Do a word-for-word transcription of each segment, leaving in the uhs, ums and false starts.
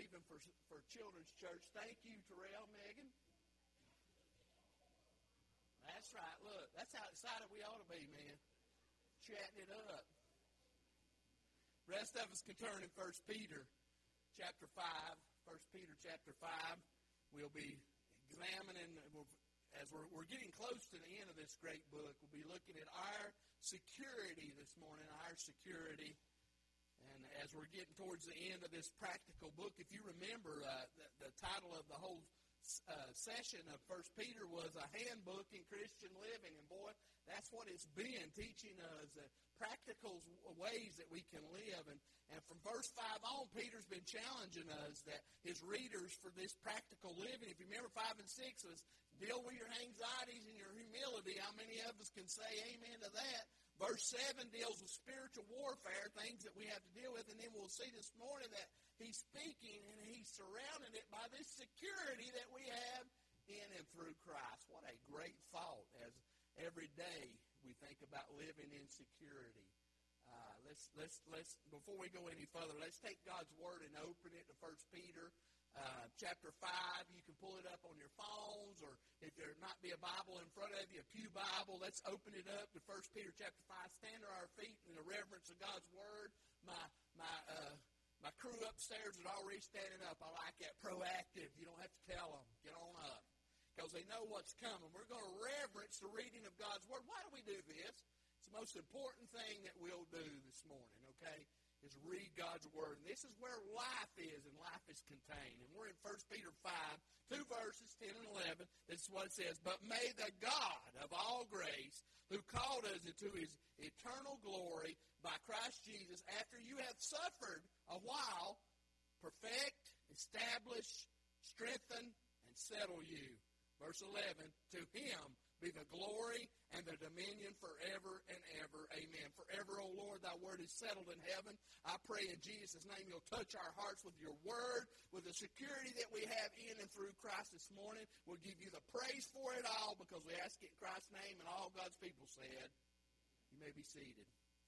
even for for children's church. Thank you, Terrell, Megan. That's right. Look, that's how excited we ought to be, man. Chatting it up. Rest of us can turn in First Peter chapter five. First Peter chapter five. We'll be examining, as we're, we're getting close to the end of this great book, we'll be looking at our security this morning, our security. And as we're getting towards the end of this practical book, if you remember, uh, the, the title of the whole uh, session of First Peter was A Handbook in Christian Living. And boy, that's what it's been, teaching us uh, practical ways that we can live. And, and from verse five on, Peter's been challenging us, that his readers, for this practical living. If you remember, five and six was deal with your anxieties and your humility. How many of us can say amen to that? Verse seven deals with spiritual warfare, things that we have to deal with. And then we'll see this morning that he's speaking and he's surrounding it by this security that we have in and through Christ. What a great thought, as every day we think about living in security. Uh, let's, let's, let's, before we go any further, let's take God's Word and open it to First Peter uh, chapter five. You can pull it up on your phones, or if there might be a Bible in front of you, a pew Bible, let's open it up to First Peter chapter five. Stand to our feet in the reverence of God's Word. My, my, uh, my crew upstairs is already standing up. I like that, proactive. You don't have to tell them. Get on up, because they know what's coming. We're going to reverence the reading of God's Word. Why do we do this? It's the most important thing that we'll do this morning, okay, is read God's Word. And this is where life is, and life is contained. And we're in First Peter five, two verses, ten and eleven. This is what it says. But may the God of all grace, who called us into his eternal glory by Christ Jesus, after you have suffered a while, perfect, establish, strengthen, and settle you. Verse eleven, to him be the glory and the dominion forever and ever. Amen. Forever, O Lord, thy word is settled in heaven. I pray in Jesus' name you'll touch our hearts with your word, with the security that we have in and through Christ this morning. We'll give you the praise for it all, because we ask it in Christ's name, and all God's people said. You may be seated.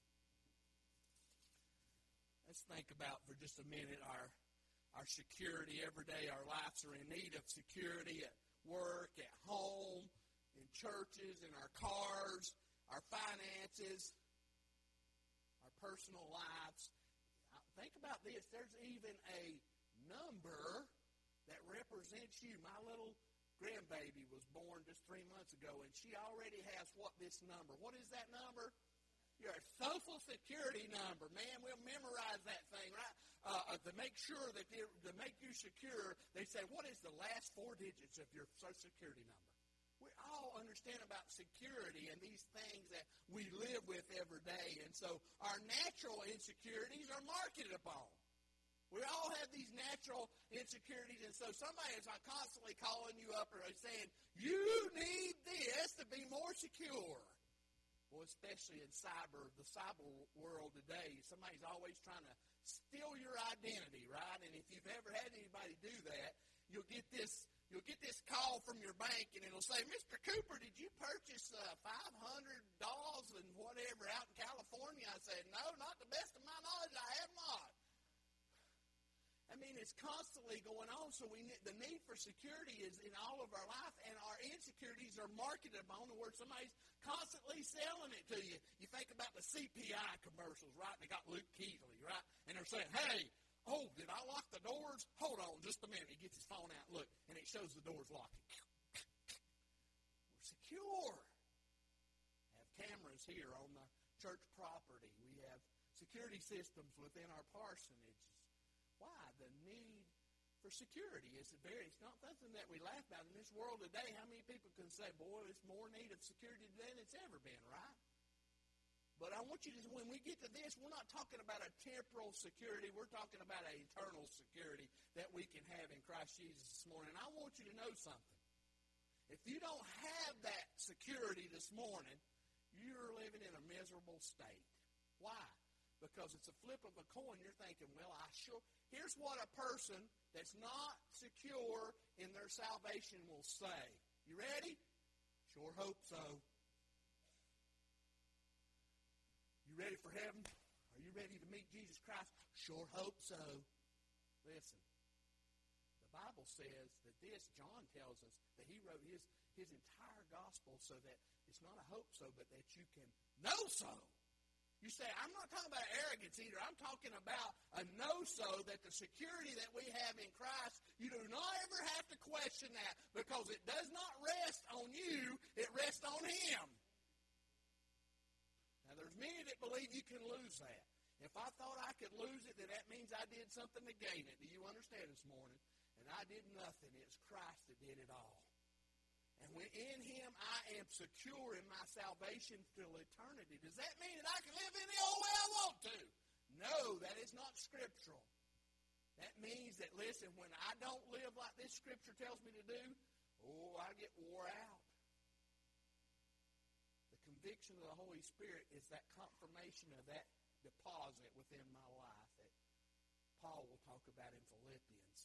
Let's think about for just a minute our, our security every day. Our lives are in need of security at work, at home, in churches, in our cars, our finances, our personal lives. Think about this. There's even a number that represents you. My little grandbaby was born just three months ago, and she already has what this number. What is that number? Your Social Security number. Man, we'll memorize that thing, right? Uh, to make sure that, to make you secure, they say, what is the last four digits of your Social Security number? We all understand about security and these things that we live with every day. And so our natural insecurities are marketed upon. We all have these natural insecurities. And so somebody is constantly calling you up or saying, you need this to be more secure. Well, especially in cyber, the cyber world today, somebody's always trying to steal your identity, right? And if you've ever had anybody do that, you'll get this You'll get this call from your bank, and it'll say, Mister Cooper, did you purchase uh, five hundred dollars and whatever out in California? I said, no, not the best of my knowledge. I have not. I mean, it's constantly going on, so we need, the need for security is in all of our life, and our insecurities are marketed upon the word. Somebody's constantly selling it to you. You think about the C P I commercials, right? They got Luke Keeley, right? And they're saying, hey, oh, did I lock the doors? Hold on just a minute. He gets his phone out. Look, and it shows the doors locking. We're secure. Have cameras here on the church property. We have security systems within our parsonages. Why? The need for security is very, it's not something that we laugh about. In this world today, how many people can say, boy, there's more need of security today than it's ever been, right? But I want you to, when we get to this, we're not talking about a temporal security. We're talking about an eternal security that we can have in Christ Jesus this morning. And I want you to know something. If you don't have that security this morning, you're living in a miserable state. Why? Because it's a flip of a coin. You're thinking, well, I sure, here's what a person that's not secure in their salvation will say. You ready? Sure hope so. You ready for heaven? Are you ready to meet Jesus Christ? Sure hope so. Listen, Bible says that this, John tells us that he wrote his, his entire gospel so that it's not a hope so, but that you can know so. You say, I'm not talking about arrogance either. I'm talking about a know-so, that the security that we have in Christ, you do not ever have to question that, because it does not rest on you, it rests on Him. Now, there's many that believe you can lose that. If I thought I could lose it, then that means I did something to gain it. Do you understand this morning? And I did nothing. It's Christ that did it all. And when in Him I am secure in my salvation till eternity. Does that mean that I can live any old way I want to? No, that is not scriptural. That means that, listen, when I don't live like this Scripture tells me to do, oh, I get wore out. The conviction of the Holy Spirit is that confirmation of that deposit within my life that Paul will talk about in Philippians.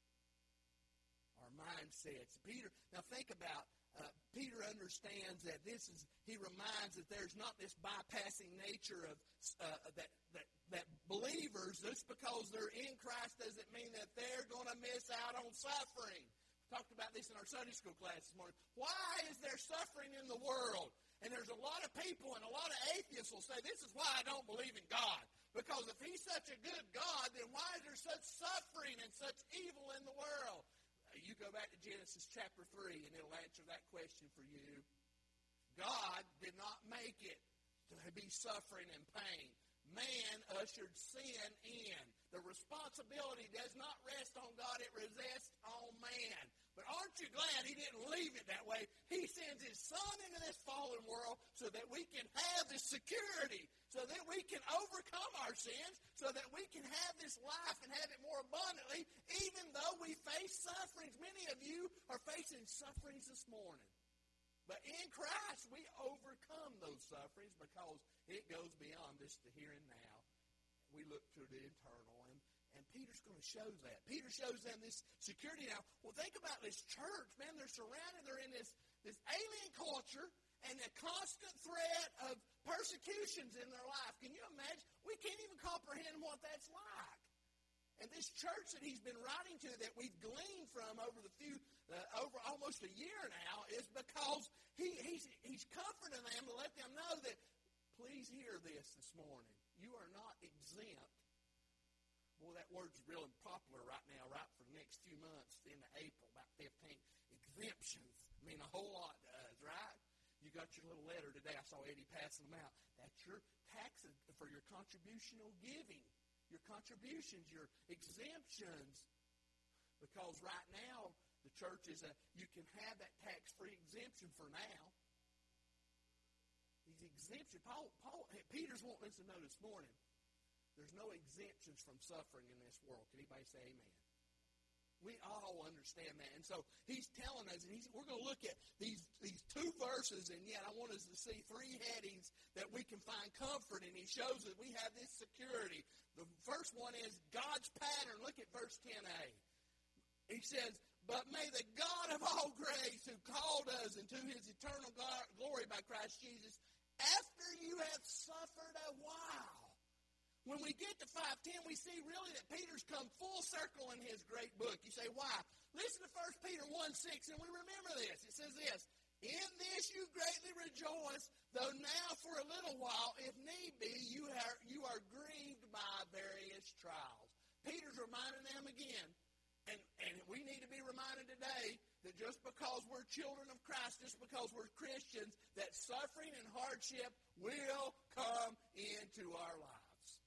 Our mindsets. Peter, now think about, uh, Peter understands that this is, he reminds that there's not this bypassing nature of uh, that, that, that believers, just because they're in Christ doesn't mean that they're going to miss out on suffering. We talked about this in our Sunday school class this morning. Why is there suffering in the world? And there's a lot of people and a lot of atheists will say, this is why I don't believe in God. Because if He's such a good God, then why is there such suffering and such evil in the world? You go back to Genesis chapter three, and it'll answer that question for you. God did not make it to be suffering and pain. Man ushered sin in. The responsibility does not rest on God. It rests on man. But aren't you glad He didn't leave it that way? He sends His Son into this fallen world so that we can have this security, so that we can overcome our sins, so that we can have this life and have it more abundantly, even though we face sufferings. Many of you are facing sufferings this morning. But in Christ, we overcome those sufferings because it goes beyond just the here and now. We look to the eternal, and, and Peter's going to show that. Peter shows them this security now. Well, think about this church, man. They're surrounded. They're in this, this alien culture and a constant threat of persecutions in their life. Can you imagine? We can't even comprehend what that's like. And this church that he's been writing to, that we've gleaned from over the few, uh, over almost a year now, is because he, he's, he's comforting them to let them know that, please hear this this morning. You are not exempt. Boy, that word's real popular right now, right for the next few months, into April, about fifteenth. Exemptions mean a whole lot to us, right? You got your little letter today. I saw Eddie passing them out. That's your taxes for your contributional giving. Your contributions, your exemptions. Because right now, the church is a, you can have that tax-free exemption for now. These exemptions, Paul, Paul, Peter's wanting us to know this morning, there's no exemptions from suffering in this world. Can anybody say amen? We all understand that. And so he's telling us, and he's, we're going to look at these, these two verses, and yet I want us to see three headings that we can find comfort in. He shows that we have this security. The first one is God's pattern. Look at verse ten a. He says, but may the God of all grace, who called us into His eternal glory by Christ Jesus, after you have suffered a while. When we get to five ten, we see really that Peter's come full circle in his great book. You say, why? Listen to First Peter one six, and we remember this. It says this, in this you greatly rejoice, though now for a little while, if need be, you are, you are grieved by various trials. Peter's reminding them again, and, and we need to be reminded today that just because we're children of Christ, just because we're Christians, that suffering and hardship will come into our lives.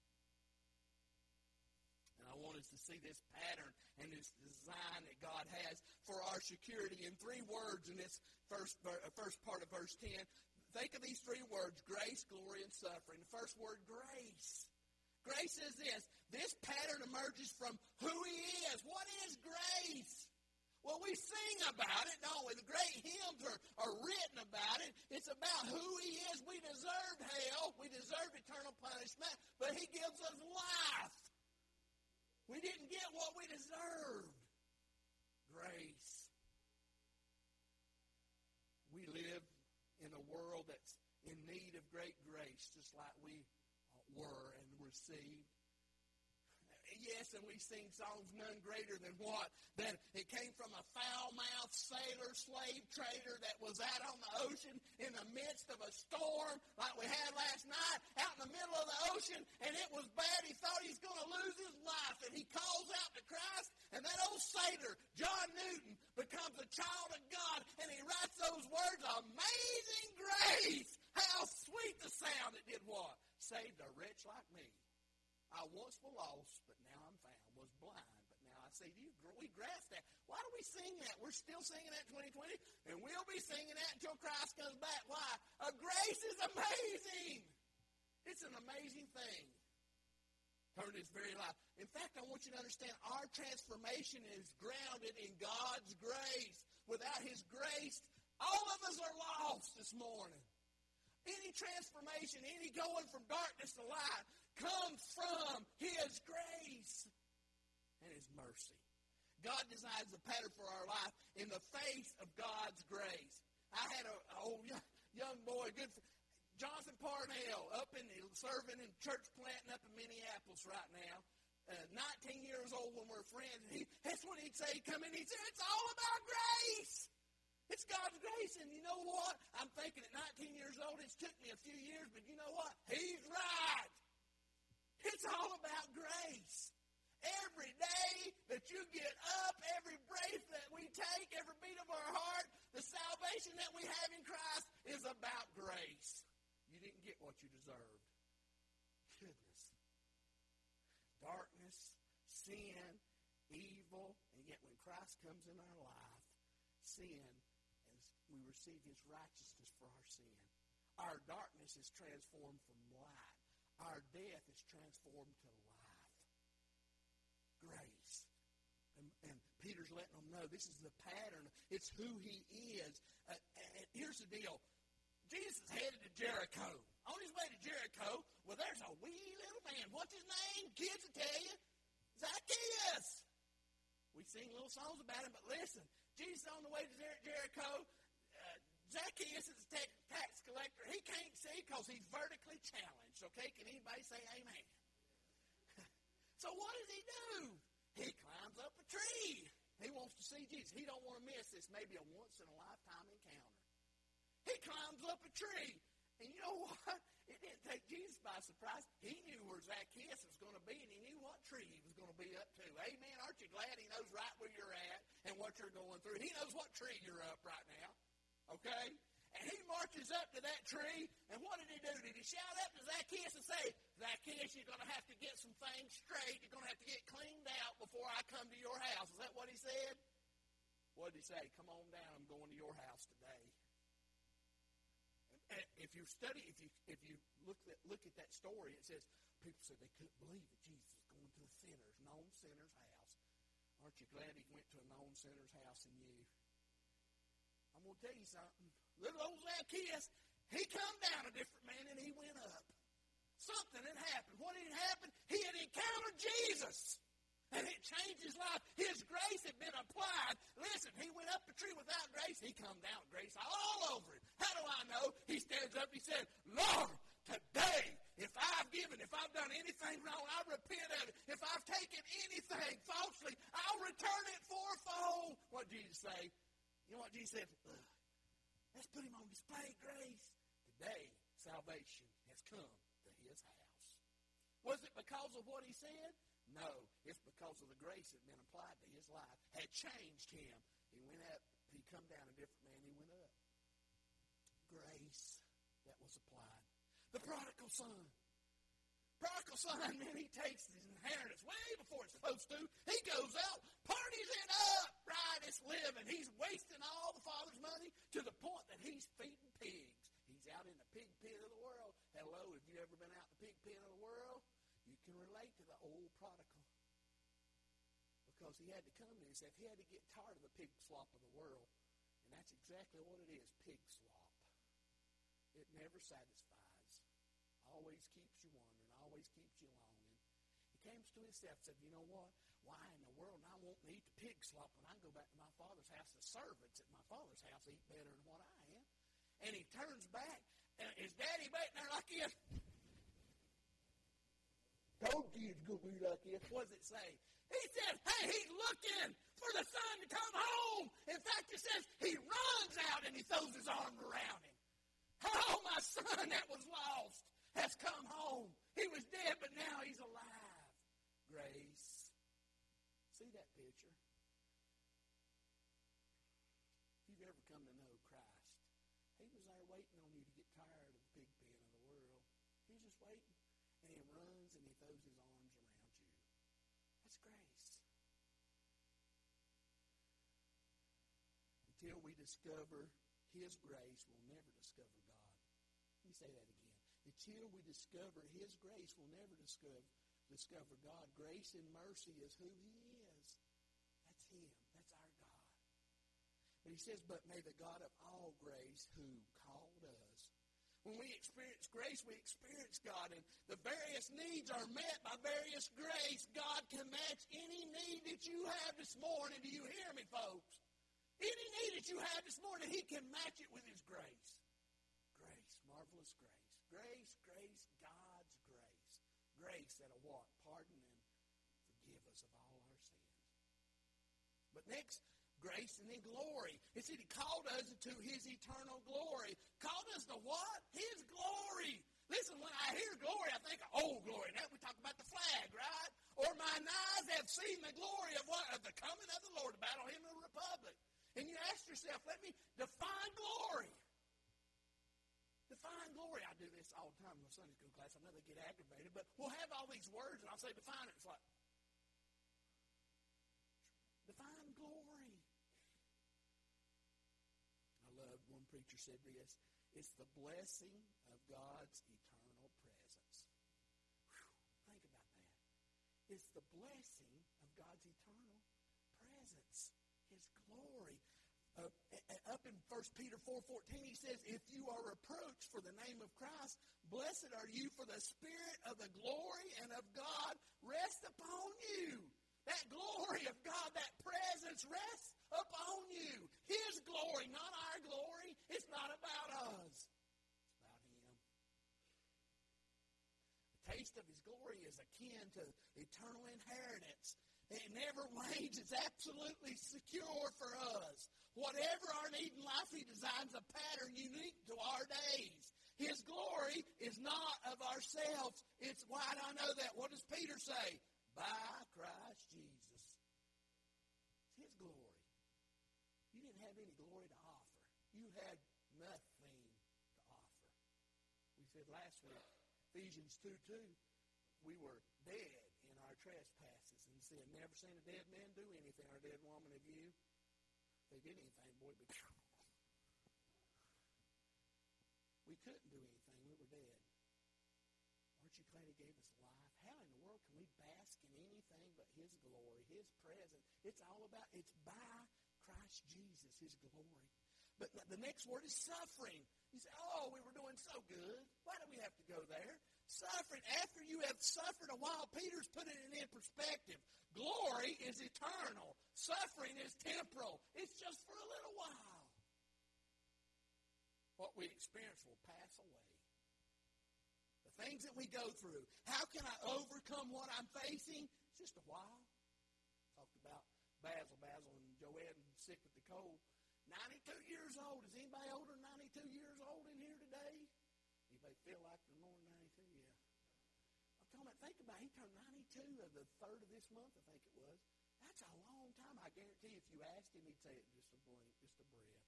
I want us to see this pattern and this design that God has for our security in three words in this first, first part of verse ten. Think of these three words, grace, glory, and suffering. The first word, grace. Grace is this. This pattern emerges from who He is. What is grace? Well, we sing about it, don't we? The great hymns are, are written about it. It's about who He is. We deserved hell. We deserved eternal punishment, but He gives us life. We didn't get what we deserved. Grace. We live in a world that's in need of great grace, just like we were and received. Yes, and we sing songs, none greater than what? That It came from a foul-mouthed sailor, slave trader that was out on the ocean in the midst of a storm like we had last night, out in the middle of the ocean, and it was bad. He thought he was going to lose his life, and he calls out to Christ, and that old sailor, John Newton, becomes a child of God, and he writes those words, "Amazing grace, how sweet the sound." It did what? Saved a wretch like me. I once was lost, but now I'm found. Was blind, but now I see. Do you, we grasp that. Why do we sing that? We're still singing that in twenty twenty, and we'll be singing that until Christ comes back. Why? A grace is amazing. It's an amazing thing. Turn this very life. In fact, I want you to understand our transformation is grounded in God's grace. Without His grace, all of us are lost this morning. Any transformation, any going from darkness to light comes from His grace and His mercy. God designs the pattern for our life in the face of God's grace. I had a, a old young boy, good for, Jonathan Parnell, up in serving in church planting up in Minneapolis right now. Uh, nineteen years old when we're friends. He, that's what he'd say. He'd come in, he'd say, "It's all about grace. It's God's grace." And you know what? I'm thinking at nineteen years old, it's took me a few years, but you know what? He's right. It's all about grace. Every day that you get up, every breath that we take, every beat of our heart, the salvation that we have in Christ is about grace. You didn't get what you deserved. Goodness. Darkness, sin, evil, and yet when Christ comes in our life, sin, as we receive His righteousness for our sin. Our darkness is transformed from light. Our death is transformed to life. Grace. And, and Peter's letting them know this is the pattern. It's who He is. Uh, and here's the deal. Jesus is headed to Jericho. On his way to Jericho, well, there's a wee little man. What's his name? Kids will tell you. Zacchaeus. We sing little songs about him, but listen. Jesus on the way to Jer- Jericho. Uh, Zacchaeus is a tax, tax collector. He can't see because he's vertically challenged. Okay, can anybody say amen? So what does he do? He climbs up a tree. He wants to see Jesus. He don't want to miss this maybe a once-in-a-lifetime encounter. He climbs up a tree. And you know what? It didn't take Jesus by surprise. He knew where Zacchaeus was going to be, and he knew what tree he was going to be up to. Amen? Aren't you glad He knows right where you're at and what you're going through? He knows what tree you're up right now. Okay? And he marches up to that tree, and what did he do? Did he shout up to Zacchaeus and say, "Zacchaeus, you're going to have to get some things straight. You're going to have to get cleaned out before I come to your house." Is that what he said? What did he say? "Come on down. I'm going to your house today." And if you study, if you if you look at look at that story, it says people said they couldn't believe that Jesus was going to a sinner's, known sinner's house. Aren't you glad He went to a known sinner's house in you? I'm going to tell you something. Little old Zacchaeus, he come down a different man and he went up. Something had happened. What had happened? He had encountered Jesus. And it changed his life. His grace had been applied. Listen, he went up the tree without grace. He come down with grace all over him. How do I know? He stands up and he said, "Lord, today, if I've given, if I've done anything wrong, I repent of it. If I've taken anything falsely, I'll return it fourfold." What did Jesus say? You know what Jesus said? Ugh. Let's put him on display, grace. Today, salvation has come to his house. Was it because of what he said? No, it's because of the grace that had been applied to his life, had changed him. He went up, he come down a different man, he went up. Grace that was applied. The prodigal son. Prodigal son, man, he takes his inheritance way before it's supposed to. He goes out, parties it up, riotous living. He's wasting all the father's money to the point that he's feeding pigs. He's out in the pig pit of the world. Hello, have you ever been out in the pig pit of the world? You can relate to the old prodigal. Because he had to come to himself. He had to get tired of the pig slop of the world. And that's exactly what it is, pig slop. It never satisfies. Always keeps you wondering. Always keeps you longing. He came to himself and said, "You know what? Why in the world I won't eat the pig slop when I go back to my father's house? The servants at my father's house eat better than what I am." And he turns back. And his daddy back there like this. Told you it's going to be like this. What does it say? He said, hey, he's looking for the son to that was lost has come home. He was dead, but now he's alive. Grace. See that picture? If you've ever come to know Christ, he was there waiting on you to get tired of the pig pen of the world. He's just waiting. And he runs and he throws his arms around you. That's grace. Until we discover his grace, we'll never discover God. Let me say that again. Until we discover his grace, we'll never discover, discover God. Grace and mercy is who he is. That's him. That's our God. But he says, but may the God of all grace who called us. When we experience grace, we experience God. And the various needs are met by various grace. God can match any need that you have this morning. Do you hear me, folks? Any need that you have this morning, he can match it with his grace. Grace, marvelous grace. Grace, grace, God's grace. Grace that'll what? Pardon and forgive us of all our sins. But next, grace and then glory. It said he called us to his eternal glory. Called us to what? His glory. Listen, when I hear glory, I think of old glory. Now we talk about the flag, right? Or mine eyes have seen the glory of what? Of the coming of the Lord, the battle hymn of the republic. And you ask yourself, let me define glory. Define glory. I do this all the time in my Sunday school class. I know they get aggravated, but we'll have all these words, and I'll say define it. It's like, define glory. I love one preacher said this. It's the blessing of God's eternal presence. Whew, think about that. It's the blessing of God's eternal presence. His glory. Uh, up in First Peter four fourteen, he says, if you are reproached for the name of Christ, blessed are you, for the Spirit of the glory and of God rest upon you. That glory of God, that presence rests upon you. His glory, not our glory. It's not about us. It's about him. The taste of his glory is akin to eternal inheritance. It never wanes. It's absolutely secure for us. Whatever our need in life, he designs a pattern unique to our days. His glory is not of ourselves. It's why do I know that? What does Peter say? By Christ Jesus. It's his glory. You didn't have any glory to offer. You had nothing to offer. We said last week, Ephesians two two, we were dead in our trespasses and sin. Never seen a dead man do anything, or a dead woman of you. If they did anything, boy, it'd be... We couldn't do anything. We were dead. Aren't you glad he gave us life? How in the world can we bask in anything but his glory, his presence? It's all about, it's by Christ Jesus, his glory. But the next word is suffering. You say, oh, we were doing so good. Why do we have to go there? Suffering. After you have suffered a while, Peter's putting it in perspective. Glory is eternal. Suffering is temporal. It's just for a little while. What we experience will pass away. The things that we go through. How can I overcome what I'm facing? It's just a while. Talked about Basil, Basil and Joanne sick with the cold. ninety-two years old. Is anybody older than ninety-two years old in here today? Anybody feel like they're more than ninety-two? Yeah. I'm talking about, think about it. He turned ninety-two of the third of this month, I think it was. That's a long time. I guarantee if you asked him, he'd say it just a blink, just a breath.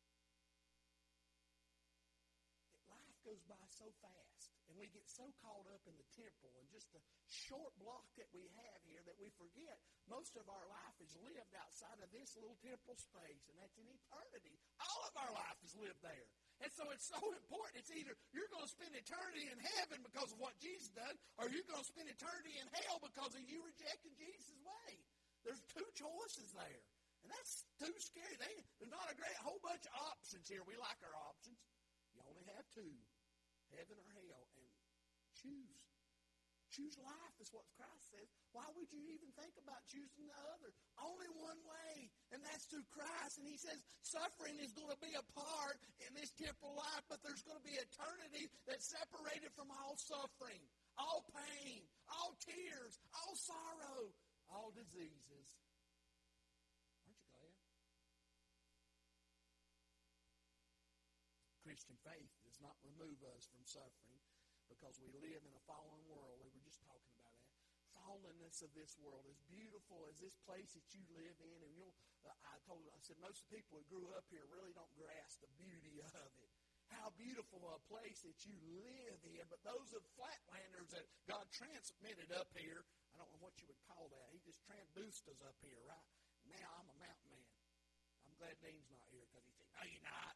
Life goes by so fast, and we get so caught up in the temporal and just the short block that we have here that we forget most of our life is lived outside of this little temporal space, and that's in eternity. All of our life is lived there. And so it's so important. It's either you're going to spend eternity in heaven because of what Jesus done, or you're going to spend eternity in hell because of you rejecting Jesus' way. There's two choices there. And that's too scary. They, there's not a great whole bunch of options here. We like our options. You only have two, heaven or hell, and choose. Choose life is what Christ says. Why would you even think about choosing the other? Only one way, and that's through Christ. And he says suffering is going to be a part in this temporal life, but there's going to be eternity that's separated from all suffering, all pain, all tears, all sorrow, all diseases. Aren't you glad? Christian faith does not remove us from suffering because we live in a fallen world. We were just talking about that. Fallenness of this world, as beautiful as this place that you live in, and you know, uh, I told I said most of the people who grew up here really don't grasp the beauty of it. How beautiful a place that you live in. But those of flatlanders that God transmitted up here, I don't know what you would call that. He just transduced us up here, right? Now I'm a mountain man. I'm glad Dean's not here because he said, no, you're not.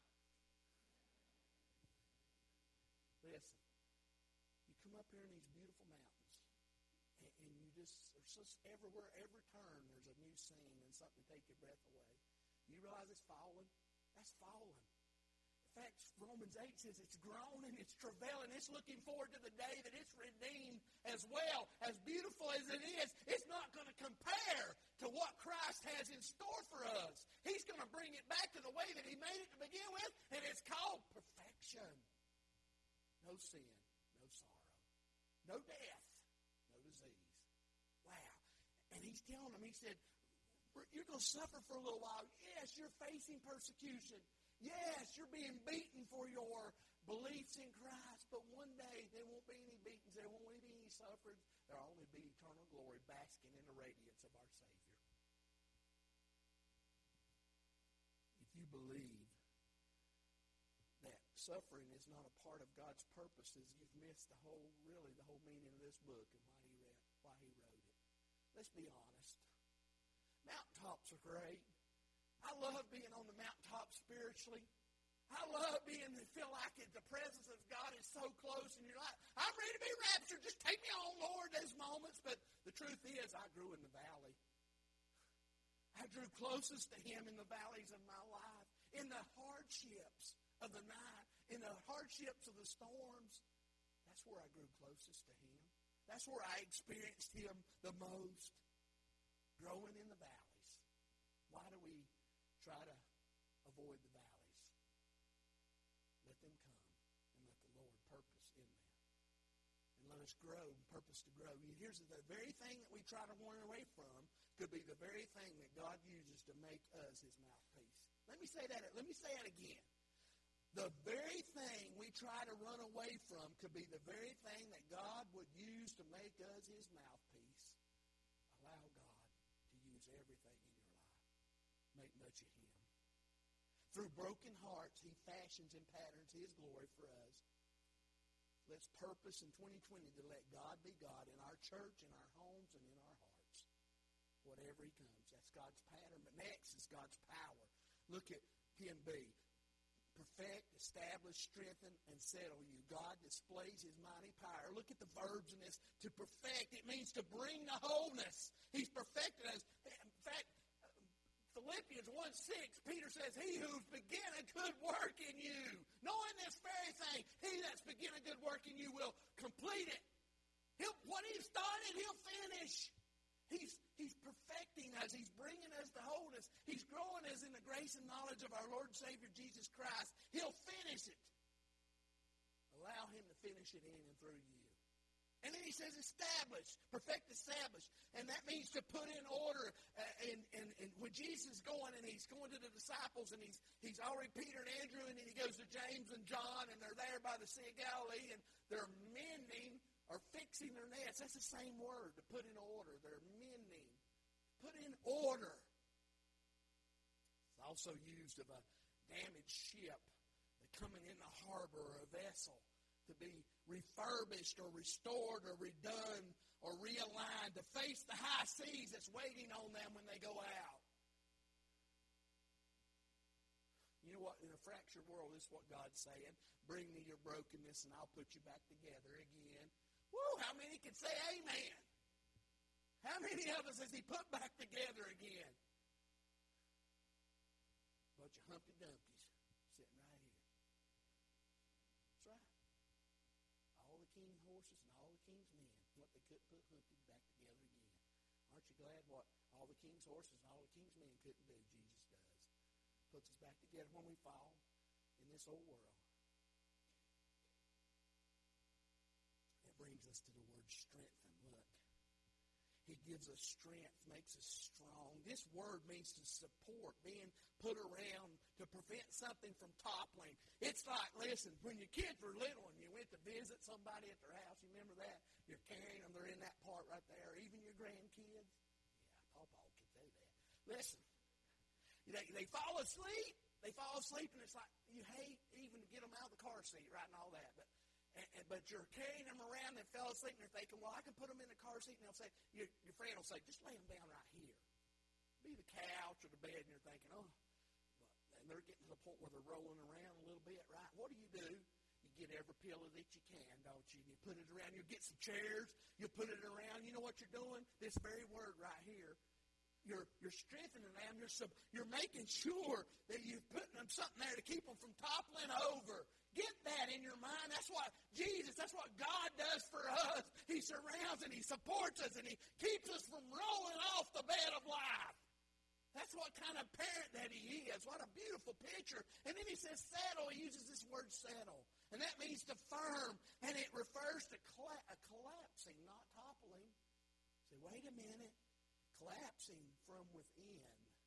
Listen, you come up here in these beautiful mountains, and, and you just, there's just everywhere, every turn, there's a new scene and something to take your breath away. You realize it's fallen? That's fallen. In fact, Romans eight says it's groaning, it's travailing, it's looking forward to the day that it's redeemed as well. As beautiful as it is, it's not going to compare to what Christ has in store for us. He's going to bring it back to the way that He made it to begin with, and it's called perfection. No sin, no sorrow, no death, no disease. Wow. And He's telling them, He said, you're going to suffer for a little while. Yes, you're facing persecution. Yes, you're being beaten for your beliefs in Christ, but one day there won't be any beatings, there won't be any suffering. There'll only be eternal glory basking in the radiance of our Savior. If you believe that suffering is not a part of God's purposes, you've missed the whole, really the whole meaning of this book and why he read, why he wrote it. Let's be honest. Mountaintops are great. I love being on the mountaintop spiritually. I love being, feel like it, the presence of God is so close, and you're like, I'm ready to be raptured. Just take me on, Lord, those moments. But the truth is, I grew in the valley. I drew closest to Him in the valleys of my life, in the hardships of the night, in the hardships of the storms. That's where I grew closest to Him. That's where I experienced Him the most, growing in the valleys. Why do we try to avoid the valleys? Let them come and let the Lord purpose in them. And let us grow and purpose to grow. Here's the very thing that we try to run away from could be the very thing that God uses to make us His mouthpiece. Let me say that. Let me say that again. The very thing we try to run away from could be the very thing that God would use to make us His mouthpiece. Allow God to use everything in your life. Make much of Him. Through broken hearts, He fashions and patterns His glory for us. Let's purpose in twenty twenty to let God be God in our church, in our homes, and in our hearts. Whatever He comes. That's God's pattern. But next is God's power. Look at ten B. Perfect, establish, strengthen, and settle you. God displays His mighty power. Look at the verbs in this. To perfect, it means to bring the wholeness. He's perfected us. In fact, Philippians one six, Peter says, He who's begun a good work in you, knowing this very thing, He that's begun a good work in you will complete it. He'll, what He started, He'll finish. He's, he's perfecting us. He's bringing us to wholeness. He's growing us in the grace and knowledge of our Lord and Savior Jesus Christ. He'll finish it. Allow Him to finish it in and through you. And then He says establish, perfect, establish. And that means to put in order. Uh, and, and, and when Jesus is going and He's going to the disciples and He's, he's already Peter and Andrew and then He goes to James and John and they're there by the Sea of Galilee and they're mending or fixing their nets. That's the same word, to put in order. They're mending. Put in order. It's also used of a damaged ship that coming in the harbor or a vessel to be refurbished or restored or redone or realigned to face the high seas that's waiting on them when they go out. You know what? In a fractured world, this is what God's saying. Bring me your brokenness and I'll put you back together again. Woo! How many can say amen? How many of us has He put back together again? Bunch of Humpty Dumpies sitting right here. That's right. All the king's horses and all the king's men, what they couldn't put Humpty back together again. Aren't you glad what all the king's horses and all the king's men couldn't do, Jesus does? Puts us back together when we fall in this old world. It brings us to the word strengthen. Look. It gives us strength, makes us strong. This word means to support, being put around to prevent something from toppling. It's like, listen, when your kids were little and you went to visit somebody at their house, you remember that? You're carrying them, they're in that part right there, even your grandkids. Yeah, Pawpaw could do that. Listen, they, they fall asleep, they fall asleep, and it's like you hate even to get them out of the car seat, right, and all that. But And, and, but you're carrying them around, they fell asleep, and they're thinking, well, I can put them in the car seat, and they'll say, your, your friend will say, just lay them down right here. Be the couch or the bed, and you're thinking, oh. And they're getting to the point where they're rolling around a little bit, right? What do you do? You get every pillow that you can, don't you? And you put it around. You get some chairs. You put it around. You know what you're doing? This very word right here. You're you're strengthening them. You're sub, you're making sure that you're putting them something there to keep them from toppling over. Get that in your mind. That's what Jesus, that's what God does for us. He surrounds and He supports us and He keeps us from rolling off the bed of life. That's what kind of parent that He is. What a beautiful picture. And then He says settle. He uses this word settle. And that means to firm. And it refers to colla- a collapsing, not toppling. Say, wait a minute. Collapsing from within.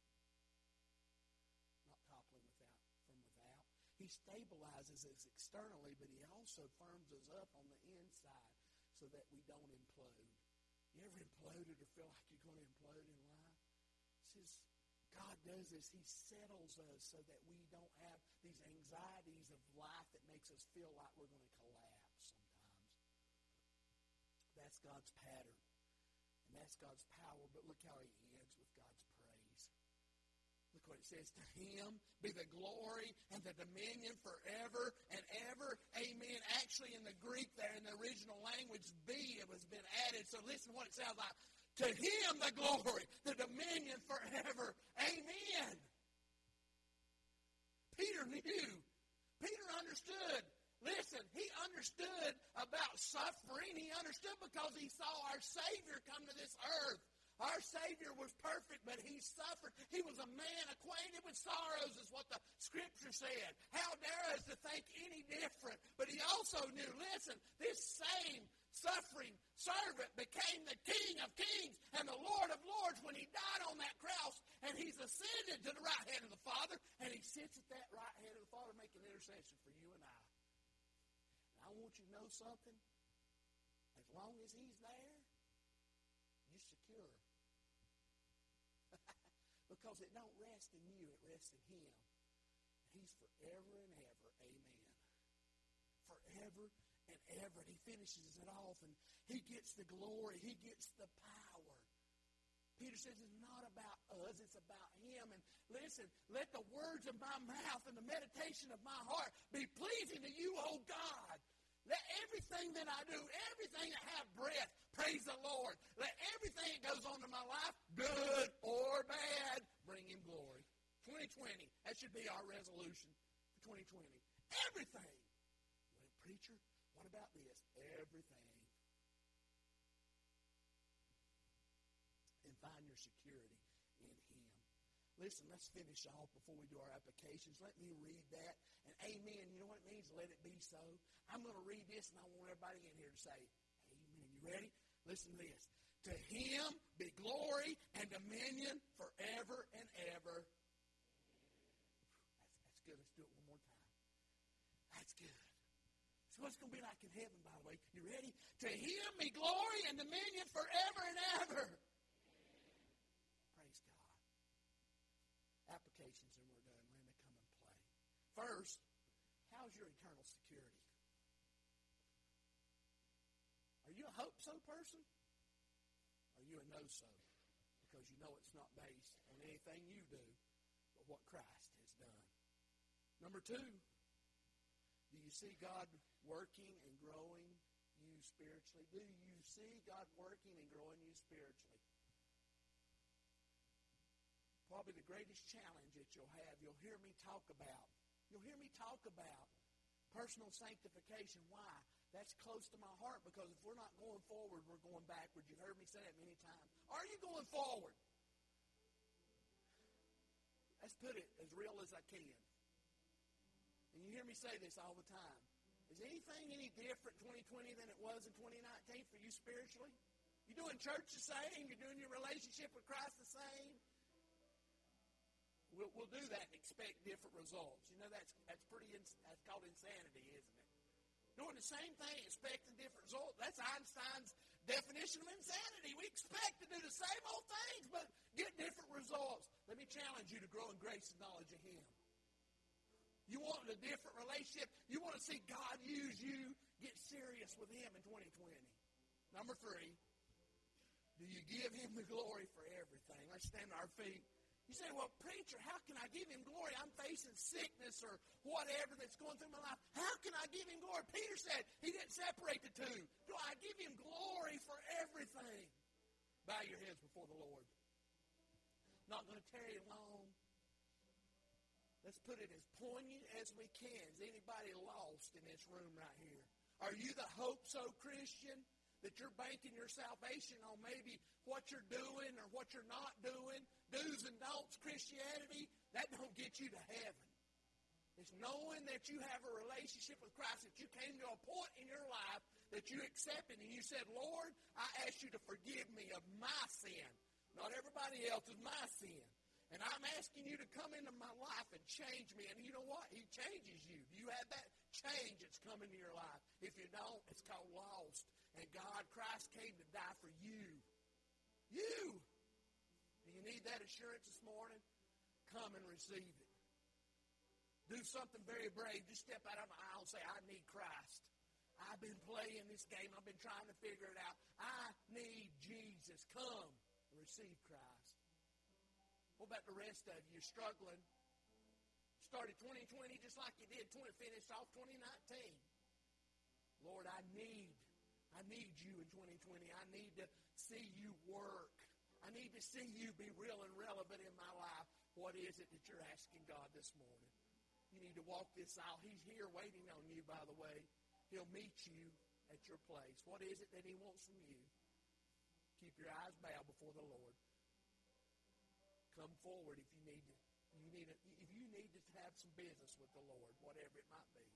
Not toppling without, from without. He stabilizes us externally, but He also firms us up on the inside so that we don't implode. You ever imploded or feel like you're going to implode in life? It says God does this. He settles us so that we don't have these anxieties of life that makes us feel like we're going to collapse sometimes. That's God's pattern. And that's God's power. But look how He ends with God's praise. Look what it says. To Him be the glory and the dominion forever and ever. Amen. Actually, in the Greek there, in the original language, be, it was been added. So listen to what it sounds like. To Him the glory, the dominion forever. Amen. Peter knew. Peter understood. Listen, he understood about suffering. He understood because he saw our Savior come to this earth. Our Savior was perfect, but He suffered. He was a man acquainted with sorrows, is what the Scripture said. How dare us to think any different? But He also knew, listen, this same suffering servant became the King of kings and the Lord of lords when He died on that cross, and He's ascended to the right hand of the Father, and He sits at that right hand of the Father making intercession for you and I. And I want you to know something. As long as He's there, you're secure. Because it don't rest in you, it rests in Him. He's forever and ever. Amen. Forever and ever. And He finishes it off, and He gets the glory. He gets the power. Peter says it's not about us, it's about Him. And listen, let the words of my mouth and the meditation of my heart be pleasing to you, O God. Let everything that I do, everything that have breath, praise the Lord. Let everything that goes on in my life, good or bad, bring Him glory. twenty twenty, that should be our resolution for twenty twenty. Everything. Well, preacher, what about this? Everything. And find your security in Him. Listen, let's finish off before we do our applications. Let me read that. And amen. You know what it means? Let it be so. I'm going to read this, and I want everybody in here to say, amen. You ready? Listen to this. To Him be glory and dominion forever and ever. That's, that's good. Let's do it one more time. That's good. So what's it going to be like in heaven, by the way? You ready? To Him be glory and dominion forever and ever. Praise God. Applications, and we're done. Linda, come and play. First, how's your eternal security? Are you a hope-so person? Are you a no-so? Because you know it's not based on anything you do, but what Christ has done. Number two, do you see God working and growing you spiritually? Do you see God working and growing you spiritually? Probably the greatest challenge that you'll have, you'll hear me talk about. You'll hear me talk about personal sanctification. Why? That's close to my heart, because if we're not going forward, we're going backward. You've heard me say that many times. Are you going forward? Let's put it as real as I can. And you hear me say this all the time. Is anything any different twenty twenty than it was in twenty nineteen for you spiritually? You doing church the same? You're doing your relationship with Christ the same? We'll, we'll do that and expect different results. You know, that's that's pretty, that's called insanity, isn't it? Doing the same thing, expecting different results. That's Einstein's definition of insanity. We expect to do the same old things, but get different results. Let me challenge you to grow in grace and knowledge of Him. You want a different relationship? You want to see God use you? Get serious with Him in twenty twenty. Number three, do you give Him the glory for everything? Let's stand to our feet. You say, well, preacher, how can I give Him glory? I'm facing sickness or whatever that's going through my life. How can I give Him glory? Peter said He didn't separate the two. Do I give Him glory for everything? Bow your heads before the Lord. Not going to tarry long. Let's put it as poignant as we can. Is anybody lost in this room right here? Are you the hope-so Christian? That you're banking your salvation on maybe what you're doing or what you're not doing, do's and don'ts Christianity, that don't get you to heaven. It's knowing that you have a relationship with Christ, that you came to a point in your life that you accepted and you said, Lord, I ask you to forgive me of my sin. Not everybody else's, my sin. And I'm asking you to come into my life and change me. And you know what? He changes you. Do you have that change that's come into your life? If you don't, it's called lost. And God, Christ came to die for you. You. Do you need that assurance this morning? Come and receive it. Do something very brave. Just step out of the aisle and say, I need Christ. I've been playing this game. I've been trying to figure it out. I need Jesus. Come and receive Christ. What about the rest of you? You're struggling. Started twenty twenty just like you did. twenty finished off twenty nineteen. Lord, I need, I need you in twenty twenty. I need to see you work. I need to see you be real and relevant in my life. What is it that you're asking God this morning? You need to walk this aisle. He's here waiting on you, by the way. He'll meet you at your place. What is it that He wants from you? Keep your eyes bowed before the Lord. Come forward if you need to. You need a, if you need to have some business with the Lord, whatever it might be.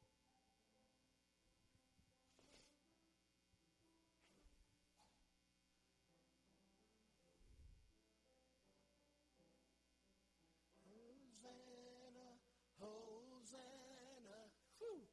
Hosanna, Hosanna, whew.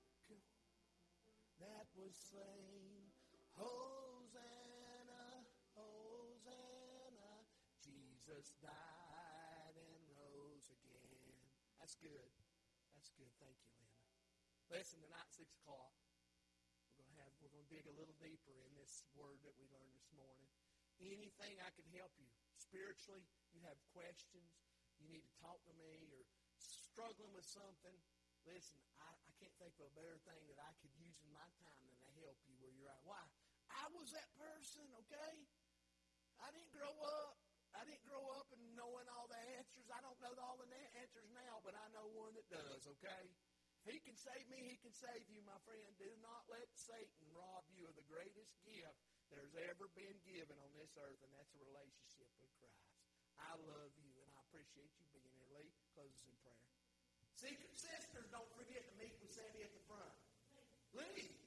That was slain. Hosanna, Hosanna, Jesus died and rose again. That's good. That's good. Thank you, Linda. Listen, tonight at six o'clock, we're gonna have we're gonna dig a little deeper in this word that we learned this morning. Anything I can help you spiritually, you have questions, you need to talk to me, or struggling with something. Listen, I, I can't think of a better thing that I could use in my time than to help you where you're at. Why? I was that person, okay? I didn't grow up. I didn't grow up and knowing all the answers. I don't know all the na- answers now, but I know one that does, okay? If He can save me, He can save you, my friend. Do not let Satan rob you of the greatest gift there's ever been given on this earth, and that's a relationship with Christ. I love you, and I appreciate you being here. Lee, close us in prayer. Secret sisters, don't forget to meet with Sandy at the front. Lee.